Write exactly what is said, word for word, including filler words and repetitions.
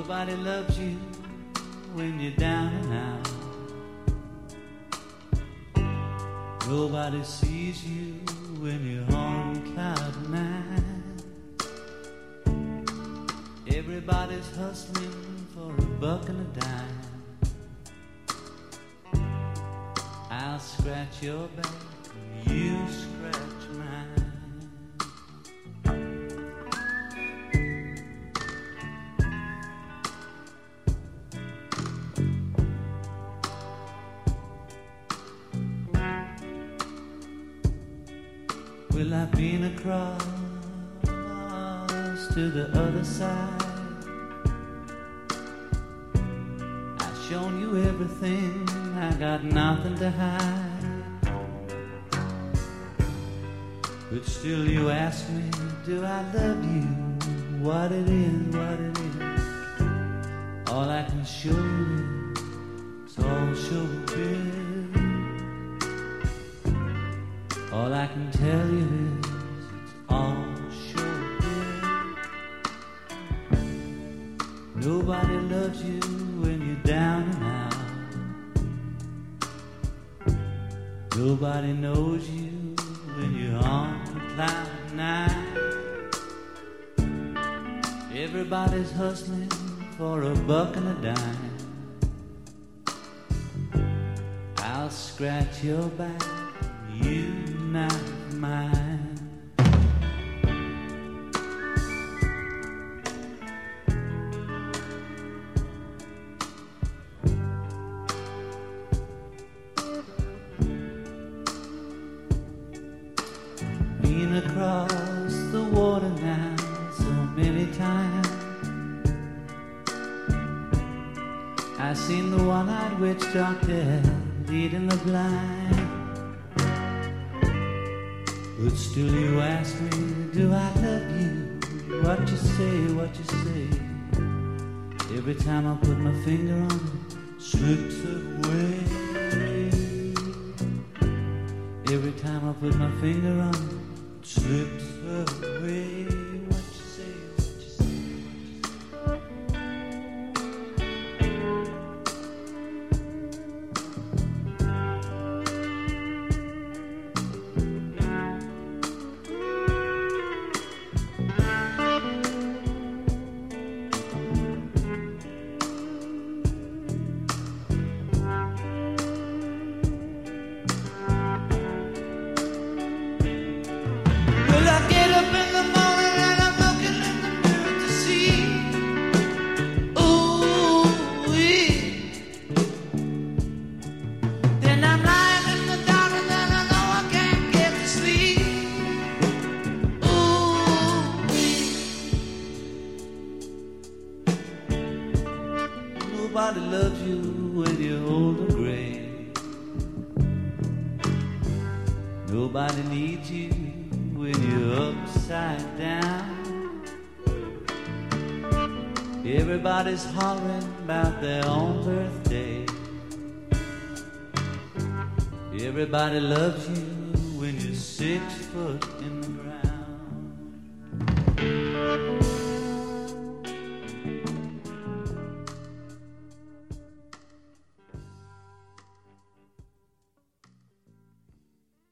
Nobody loves you when you're down and out. Nobody sees you when you're on cloud nine. Everybody's hustling for a buck and a dime. I'll scratch your back, you scratch mine. Well, I've been across to the other side. I've shown you everything, I got nothing to hide. But still you ask me, do I love you? What it is, what it is. All I can show you is all showbiz. All I can tell you is it's all showbiz. Nobody loves you when you're down and out. Nobody knows you when you're on cloud nine. Everybody's hustling for a buck and a dime. I'll scratch your back, you not mine. Been across the water now so many times. I seen the one-eyed witch doctor leading the blind. But still you ask me, do I love you? What you say, what you say. Every time I put my finger on it, slips away. Every time I put my finger on it, slips away. What you say, what you say. Nobody loves you when you're old and gray. Nobody needs you when you're upside down. Everybody's hollering about their own birthday. Everybody loves you when you're six foot in the ground.